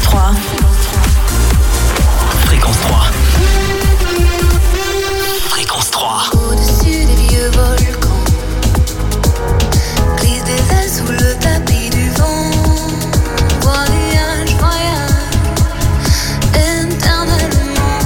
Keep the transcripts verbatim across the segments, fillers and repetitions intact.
trois. Fréquence trois. Fréquence trois. Au-dessus des vieux volcans, glisse des ailes sous le tapis du vent. Voyage, voyage, éternellement.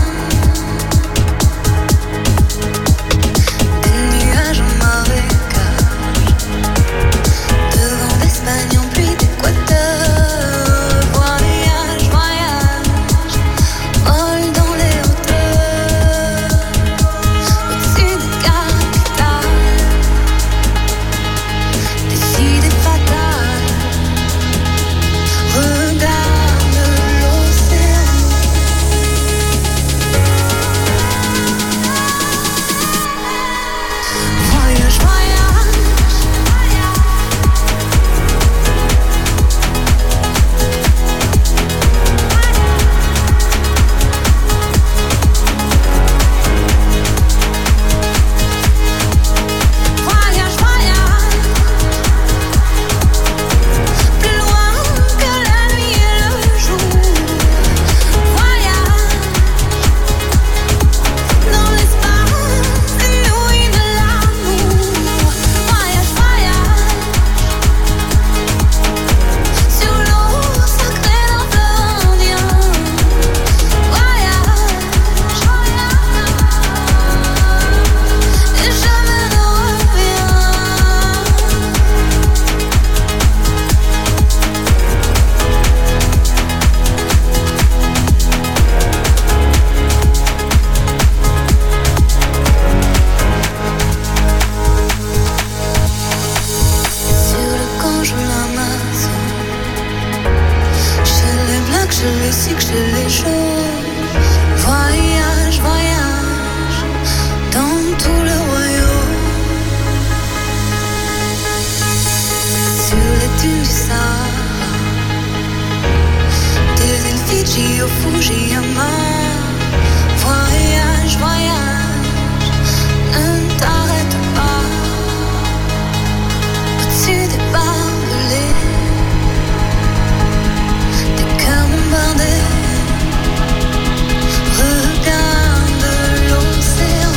Des nuages en marécage, devant d'Espagne en pluie d'Équateur. Voyage, voyage, vol dans les hauteurs, au-dessus des capitales, décidé fatal. Regarde l'océan. Voyage, voyage. Voyage, voyage. Plus loin que la nuit et le jour. Voyage dans l'espace inouï de l'amour. Voyage, voyage sur l'eau sacrée d'un fleuve indien. Voyage, et jamais ne reviens. Sur le camp je l'Amazon, chez les blacks, chez les sikhs, chez les chauds. Voyage, voyage dans tout le royaume. Sur les dunes du Sahara, des îles Fidji au Fujiyama. Voyage, voyage, ne t'arrête pas. Au-dessus des barbelés, des cœurs bombardés. Regarde l'océan.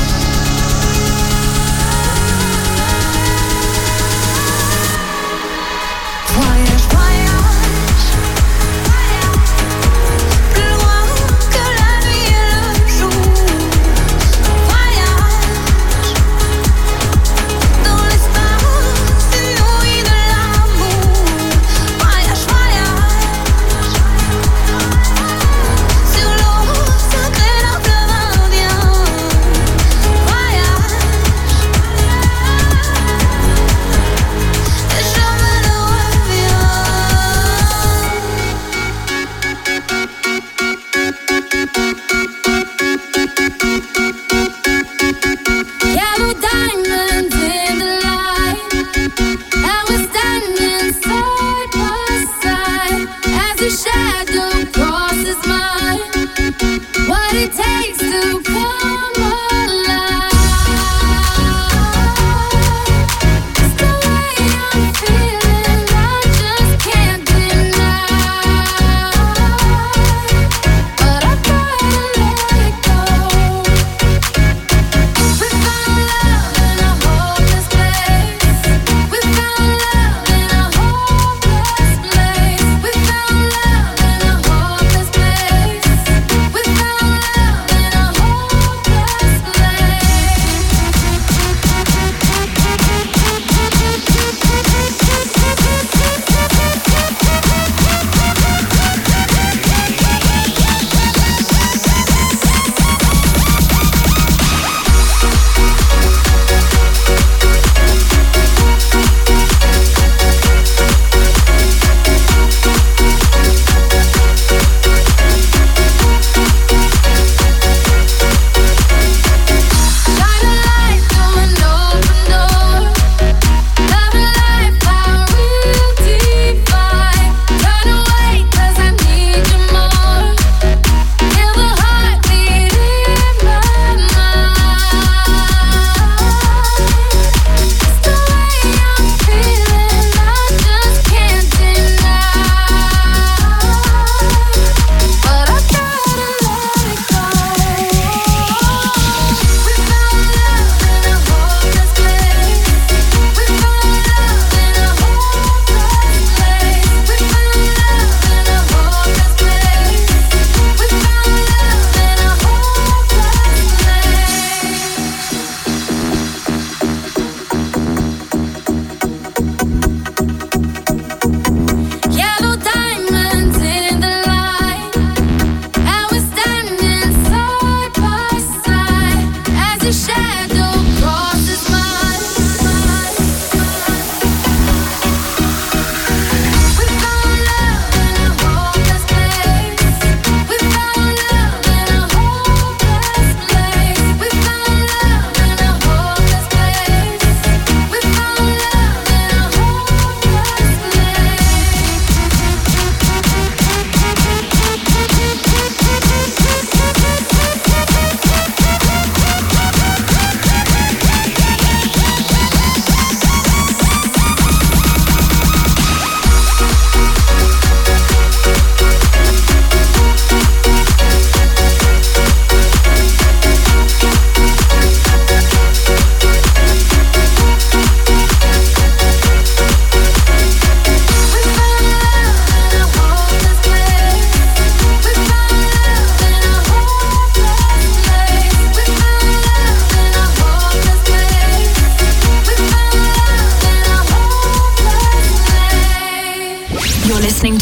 Voyage, voyage, plus loin que la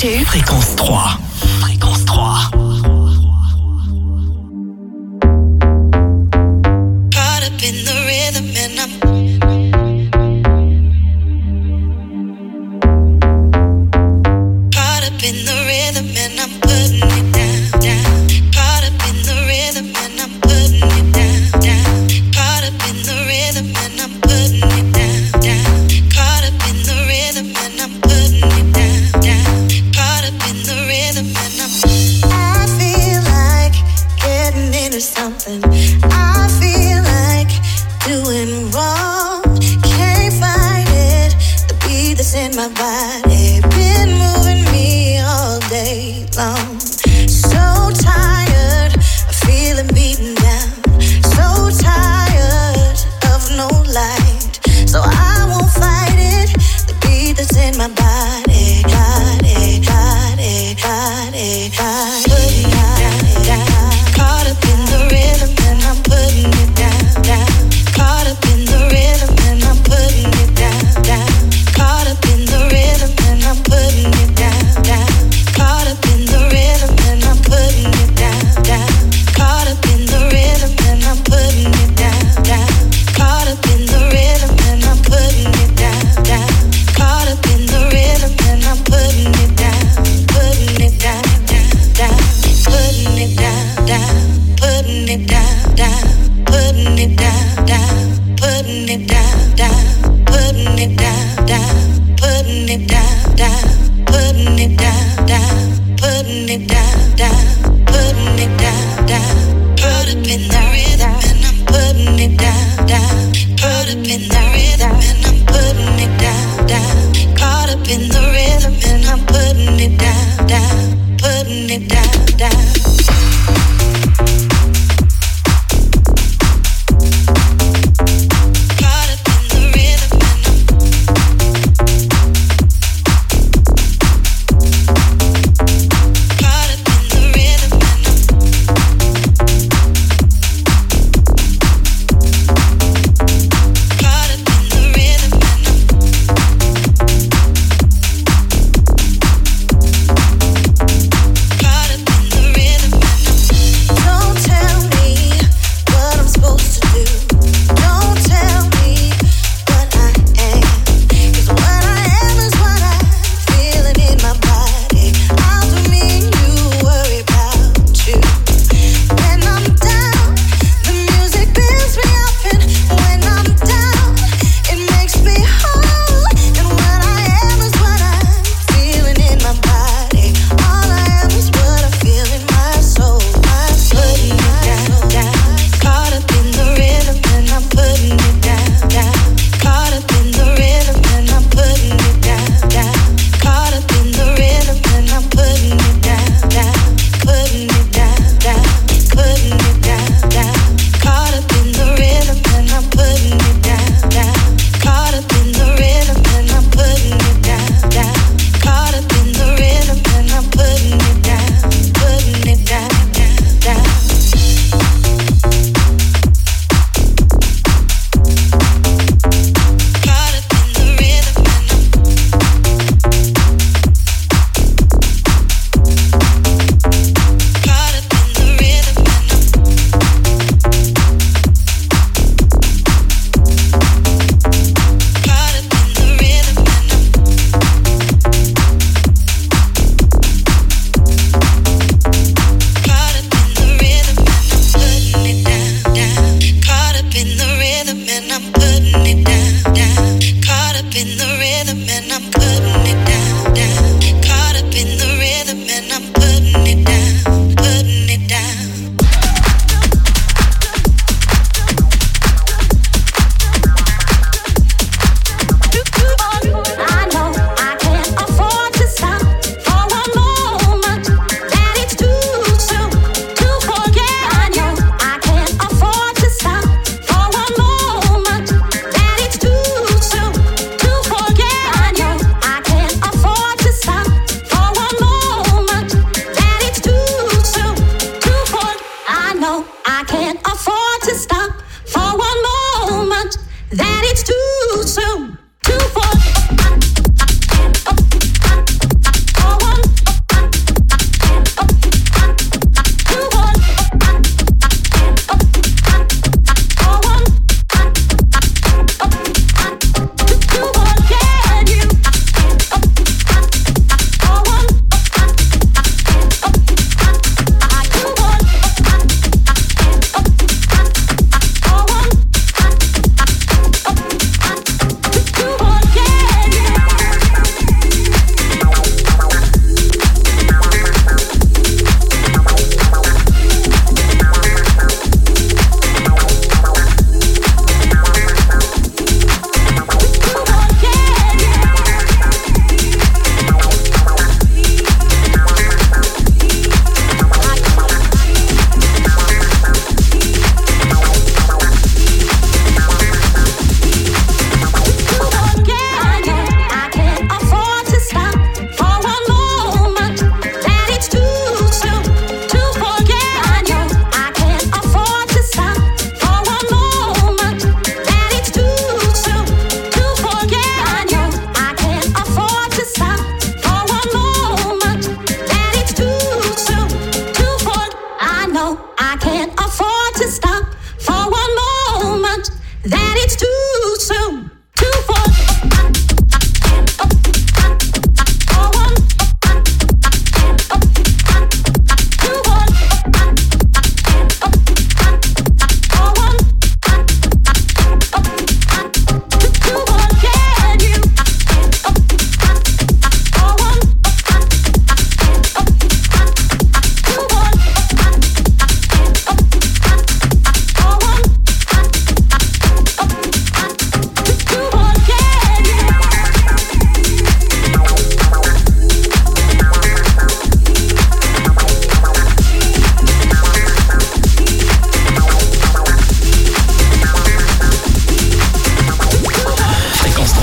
to Fréquence trois. Fréquence trois. Caught up in the rhythm and I'm caught up in the rhythm and I'm putting it down, down. Caught up in the rhythm and I'm putting it down, down. Caught up in the rhythm and I'm putting it down, down. Caught up in the rhythm and I'm putting it down, down. Caught up in the rhythm and I'm I feel like getting into something. I feel like doing wrong. Can't fight it. The beat that's in my body been moving me all day long. So tired of feeling beaten down. So tired of no light. So I won't fight it. The beat that's in my body. Got it, got it, got it, got it. Putting it down, down. Caught up in the rhythm and I'm putting it down, down. Caught up in the rhythm and I'm putting it down, down. Caught up in the rhythm and I'm putting it down, down. Caught up in the rhythm and I'm putting it down, down. Caught up in the rhythm and I'm putting it down, down. Caught up in the rhythm and I'm putting it down, down. Caught up in the rhythm and I'm putting it down, putting it down, down, down. Putting it down, down. Putting it down, down. Putting it down, down. Putting it down, down. Putting it down, down. Putting it down, down. Putting it down, down. Putting it down, down. Putting it down, down. Caught up in the rhythm and I'm putting it down, down. Caught up in the rhythm and I'm putting it down, down. Caught up in the rhythm and I'm putting it down, down. Putting it down, down.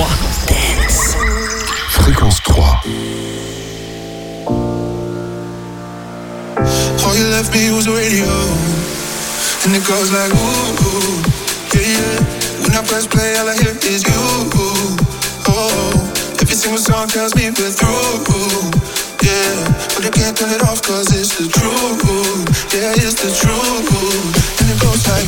trois. Dance. Fréquence trois. All you left me was a radio, and it goes like ooh, ooh, yeah, yeah. When I press play, all I hear is you. Oh, every single song tells me we're through, yeah. But I can't turn it off 'cause it's the truth, yeah, it's the truth. And it goes like.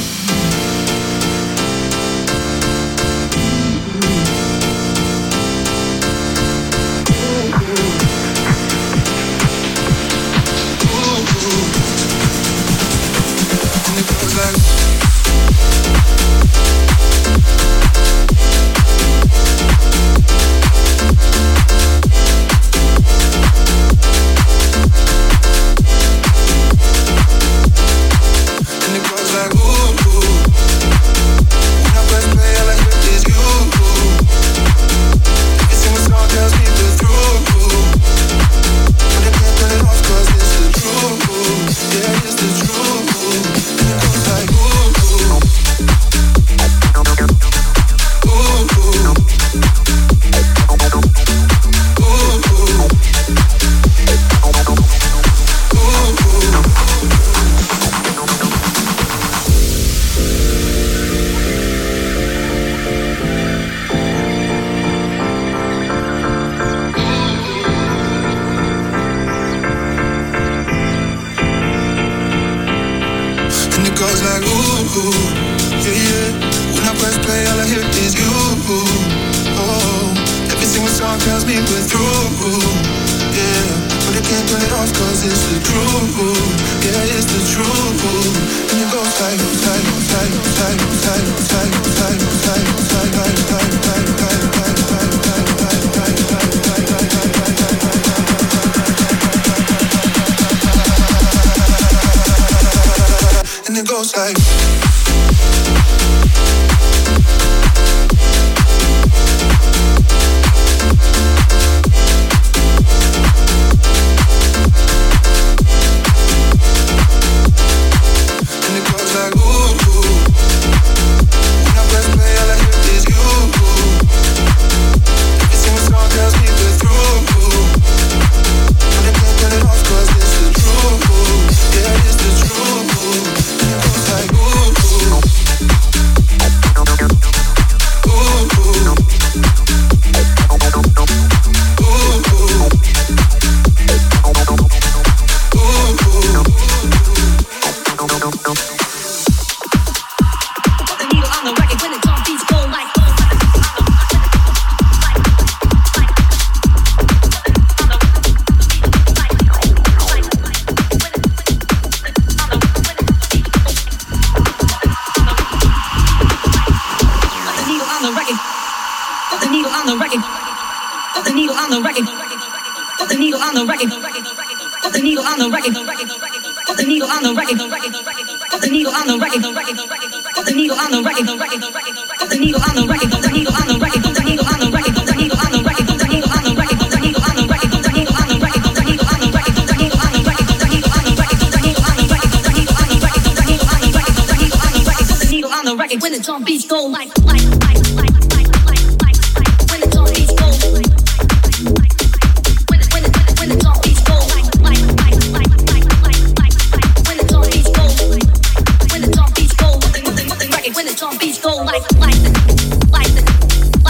When the drum beats go like, like, like, like, like, like, like, when the drum beats go like, like, when the when the when the drum beats go like, like, like, like, like, like, like, when the drum beats go like, when the drum beats go, when the when the record when the drum beats go like, like, like, like,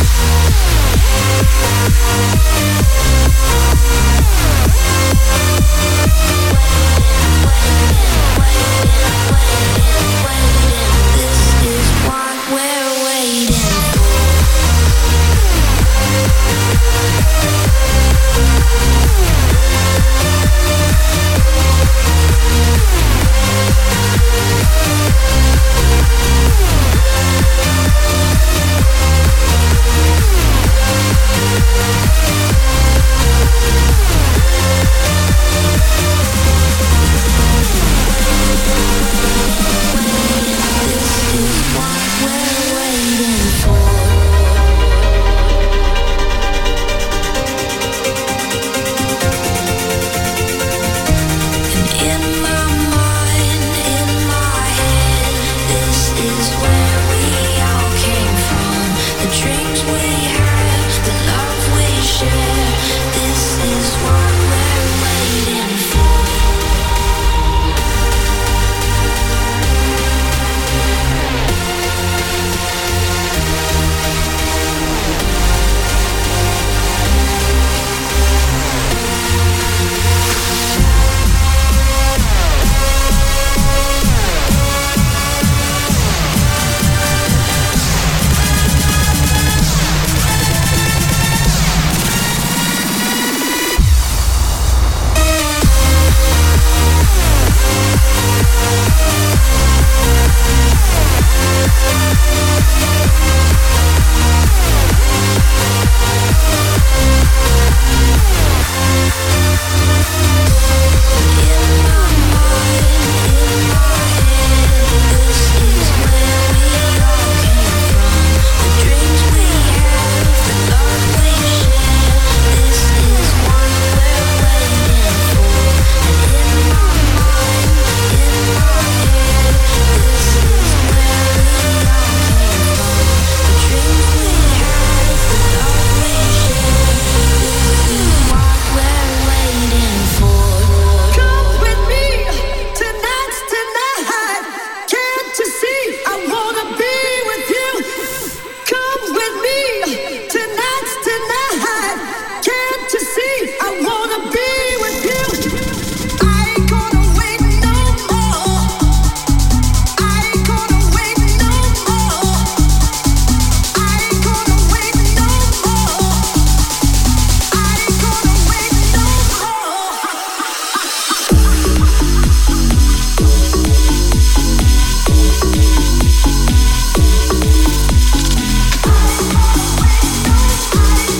I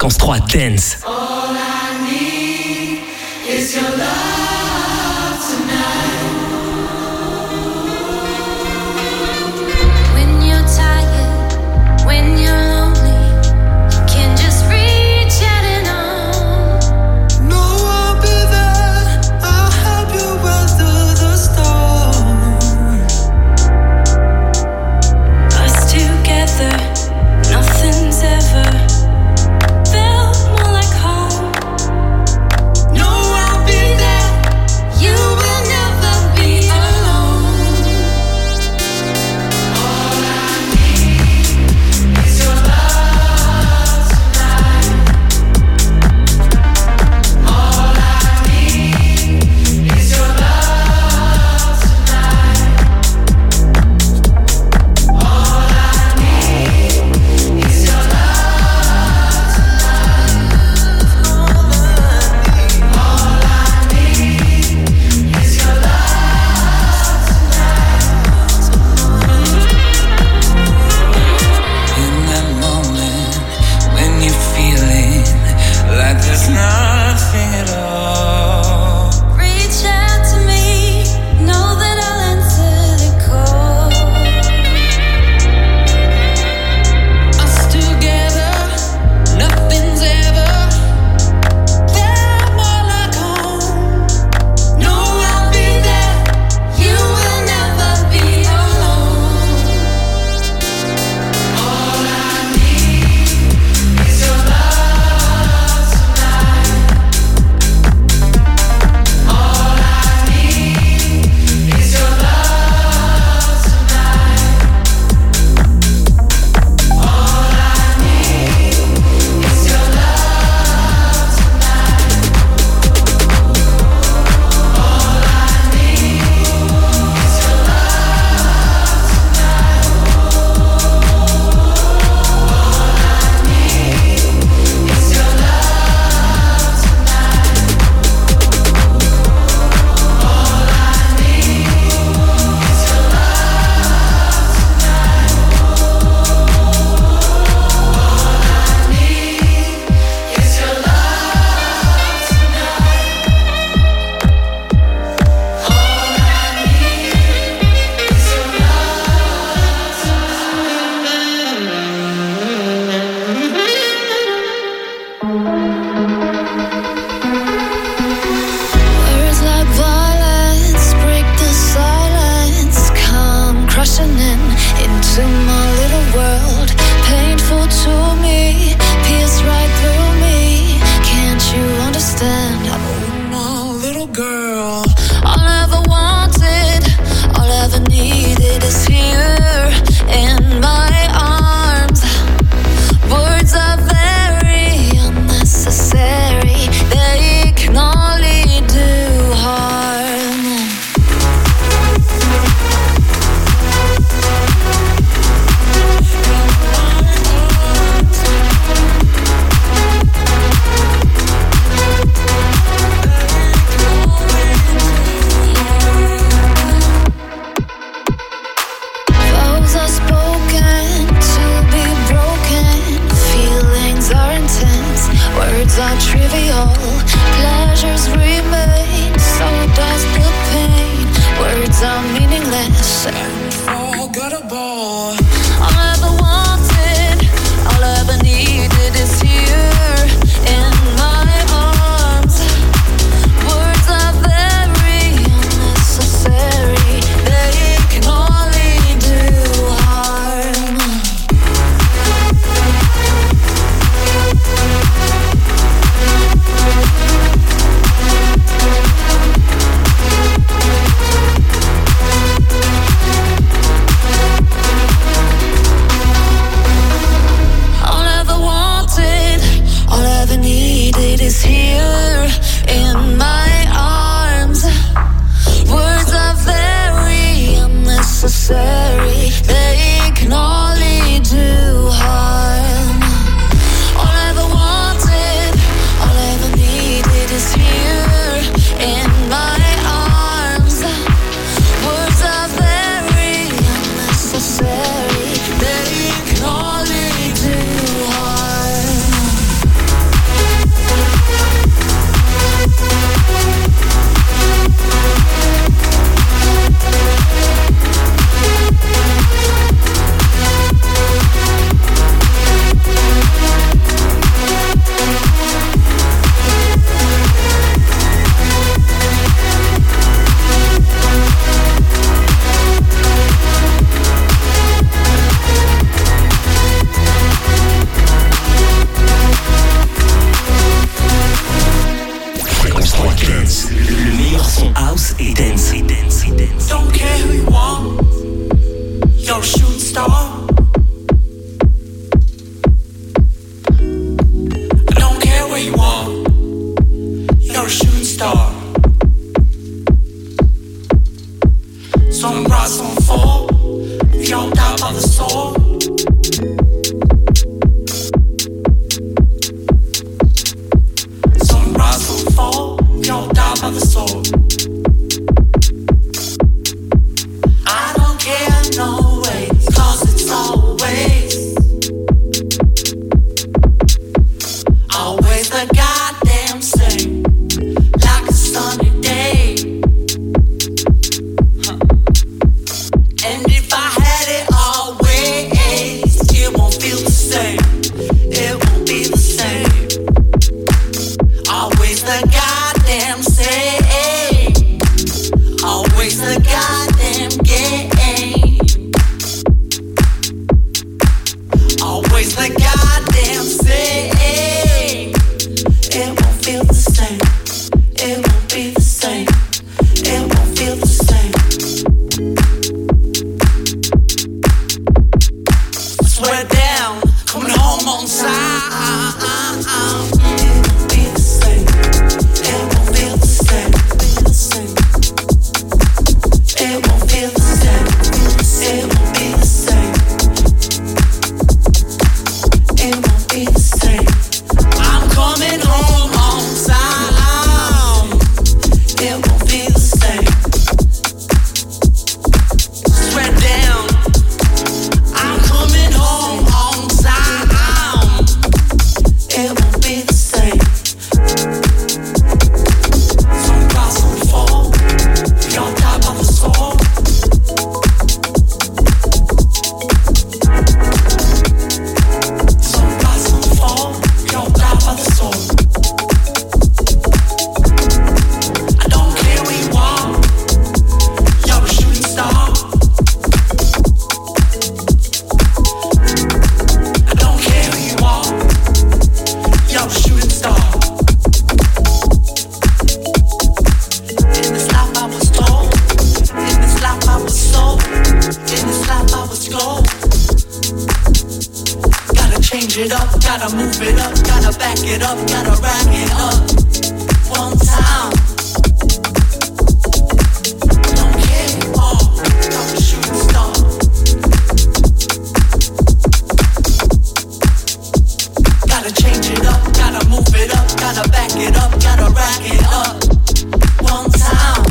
Fréquence trois Dance. All I need is your love tonight. When you're tired, when you're lonely, you can just reach out and on. No, I'll be there. I'll help you weather the storm. Us together, nothing's ever felt more like home. No, I'll be there. You will never be alone. All I need is your love tonight. All I need is your love tonight. All I need is your love tonight. All I need is your love In that moment when you're feeling like there's nothing at all, Reach out to me, know that I'll answer the call. Us together, nothing's ever felt more like home. No, I'll be there. You will never be alone. All I need is your love tonight. All I need is your love tonight. All I need is your love tonight. All I need is your love tonight. All I need is your love tonight. All I need is your love Words like violence break the silence, come crushing in into my little world. Painful to me, pierce right through me. Can't you understand? Oh, my little girl. All I ever wanted, all I ever needed is here in my arms. Words are very unnecessary, they can only do harm. Vows are spoken, star. I don't care where you are. You're a shooting star. Some rise, some fall. You're down by the sword. Some rise, some fall. You're down by the sword. I don't care no way, 'cause it's always, always the goddamn same, like a sunny day. Huh. And if I had it always, it won't feel the same, it won't be the same. Always the goddamn same, always the goddamn game. Always the goddamn same. It won't feel the same. It won't be the same. It won't feel the same. Swear down, coming home on time. It won't be the same. It won't feel the same. It won't feel the same. It won't be the same. It won't be the same. I'm coming home on time. It won't be the same. Swear down. I'm coming home on time. It won't be the same. Some rise, some fall. We all die by the sword. Some rise, some fall. We all die by the sword. I don't care where you are. You're a shooting star. I don't care who you are. You're a shooting star. In this life I was told. In this life I was sold. In this life I was gold. Gotta change it up, gotta move it up, gotta back it up, gotta rack it up. One time. Don't care who you are. You're a shooting star. Gotta change it up, gotta move it up, gotta back it up, gotta rack it up. One time.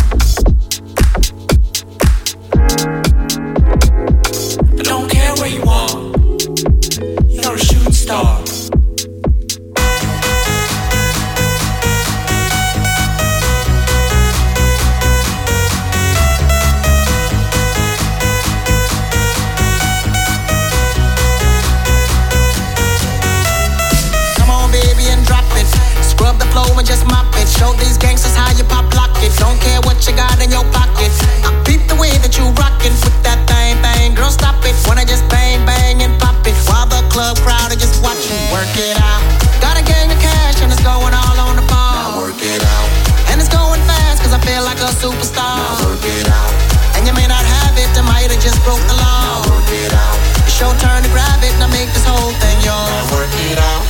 I don't care where you are. You're a shooting star. Come on, baby, and drop it. Scrub the floor and just mop it. Show these gangsters how you pop lock it. Don't care what you got in your pocket. I peep the way that you rockin' with that thing, thing. Girl, stop it. Wanna just bang, bang, and pop it. While the club crowd are just watching. Work it out. Got a gang of cash and it's going all on the ball. Now work it out. And it's going fast cause I feel like a superstar. Now work it out. And you may not have it, I might have just broke the law. Now work it out. It's your turn to grab it, now make this whole thing yours. Now work it out.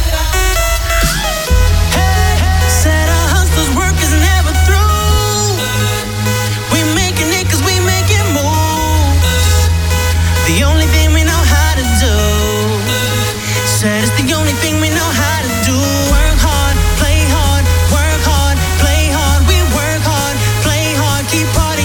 Said a hustler's work is never through. We making it cause we making moves. The only thing we know how to do. Said it's the only thing we know how to do. Work hard, play hard, work hard, play hard. We work hard, play hard, keep partying.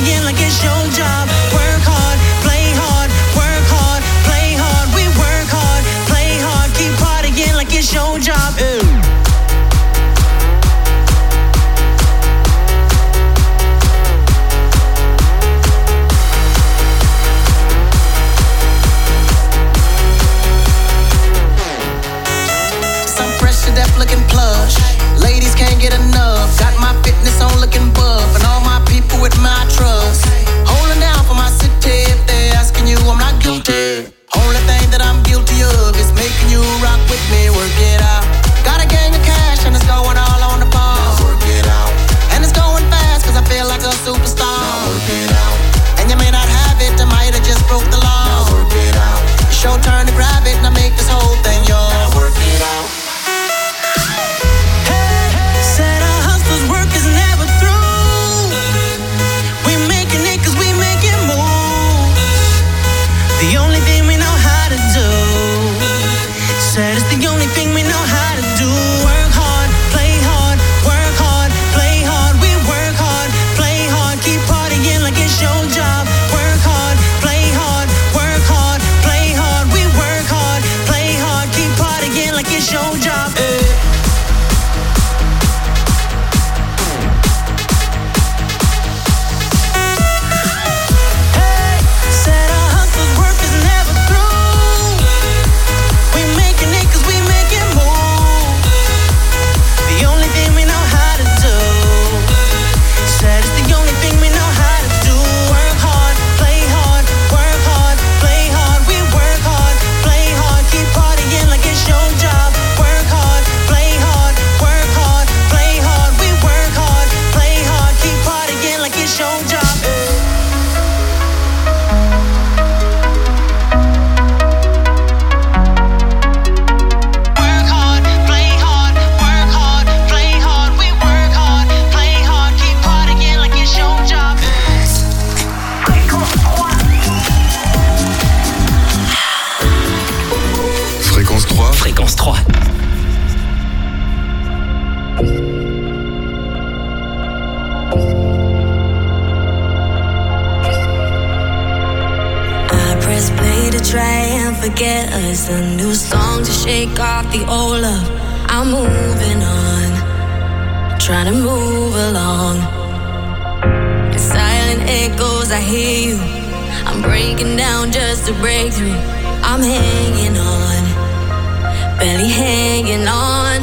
try and forget us. A new song to shake off the old love. I'm moving on, trying to move along. In silent echoes, I hear you. I'm breaking down just to break through. I'm hanging on, barely hanging on.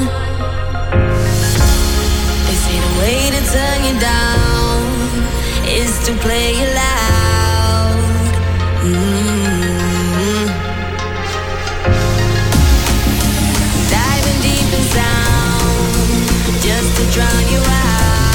They say the way to turn you down is to play you loud. Mm-hmm. Diving deep in sound just to drown you out.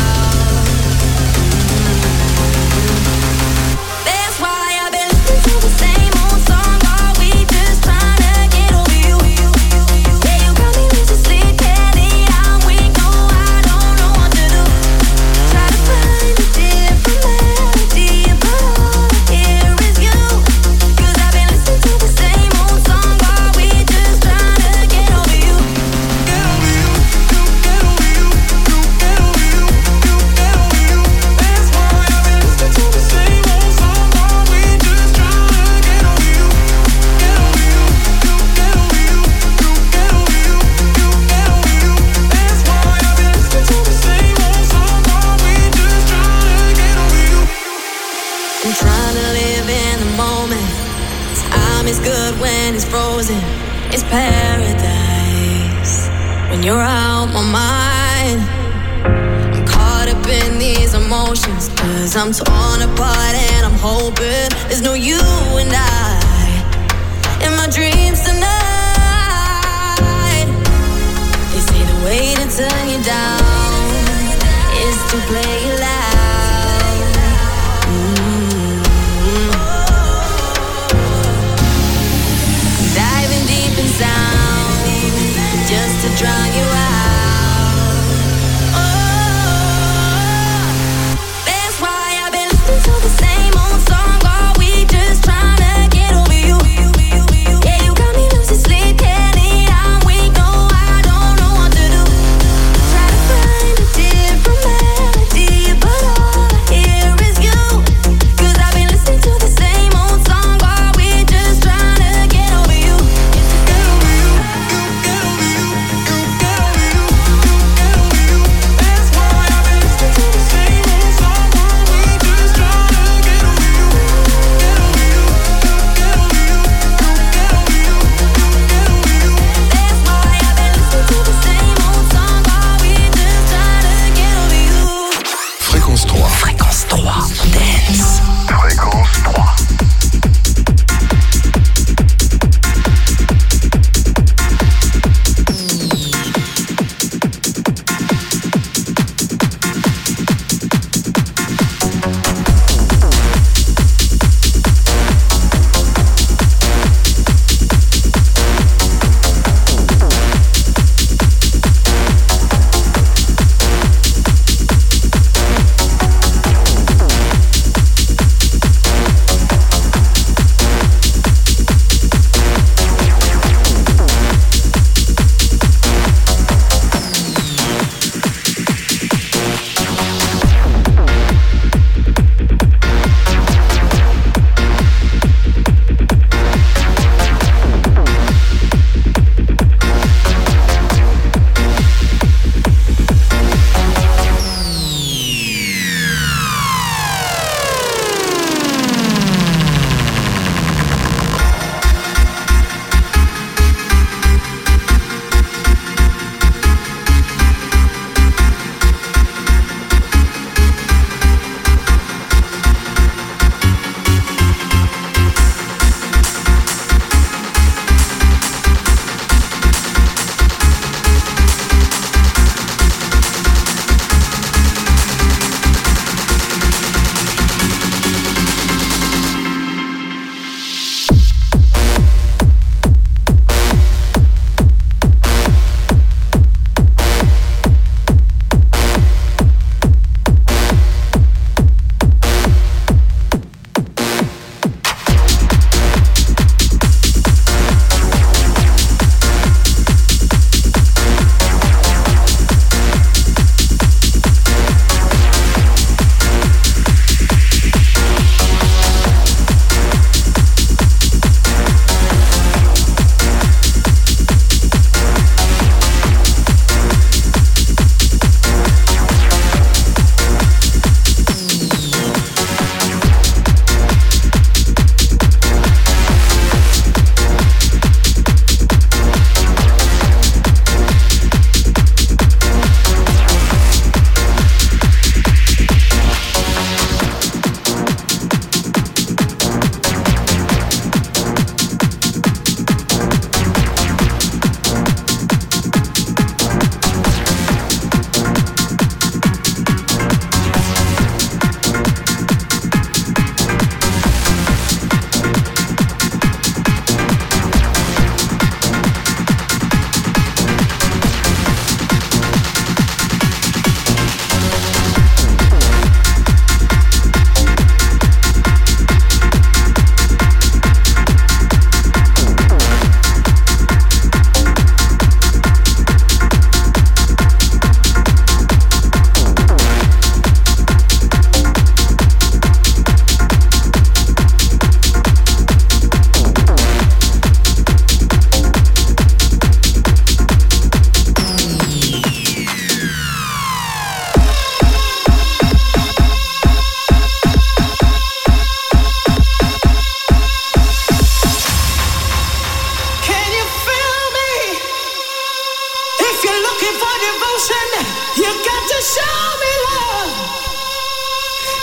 It's paradise when you're out my mind. I'm caught up in these emotions, cause I'm torn apart and I'm hoping there's no you and I in my dreams tonight. They say the way to turn you down is to play you loud. Sound just to drown you out. Oh, that's why I've been listening to the same old song all week, just trying to get over you. Yeah, you got me losing sleep, can't eat, I'm weak, no, I don't know what to do. Try to find a different melody, but all I hear is you. Cause I've been listening to the same old song all week, just trying to get over you.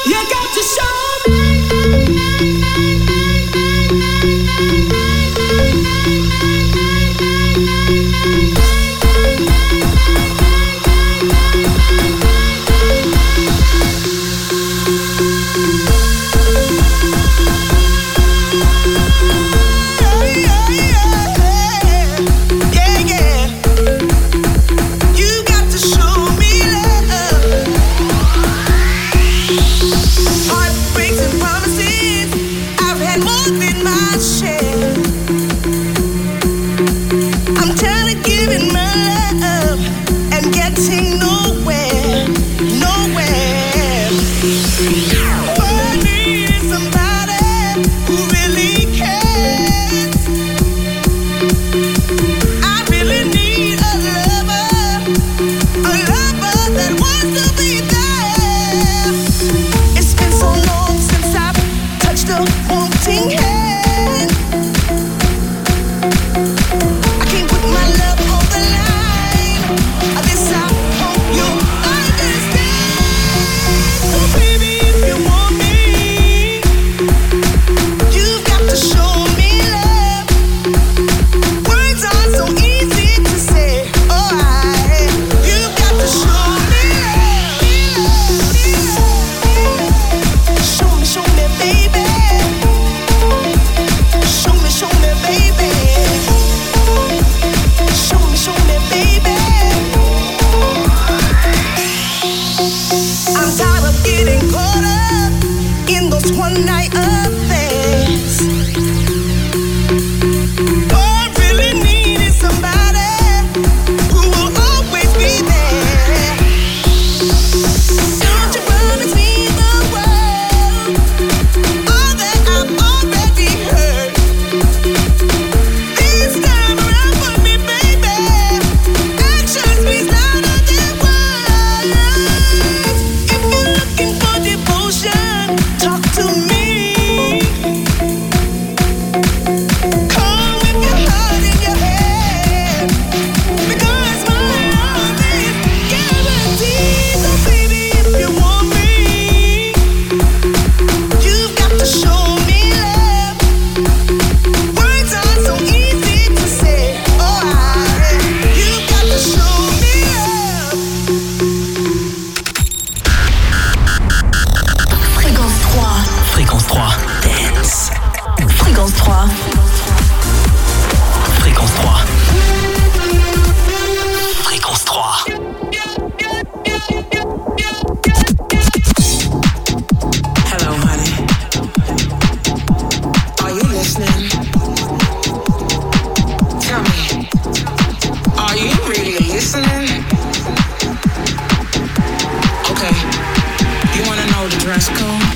dress code?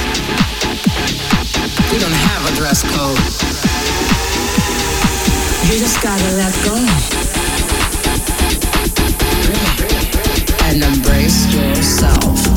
We don't have a dress code. You just gotta let go. Really? And embrace yourself.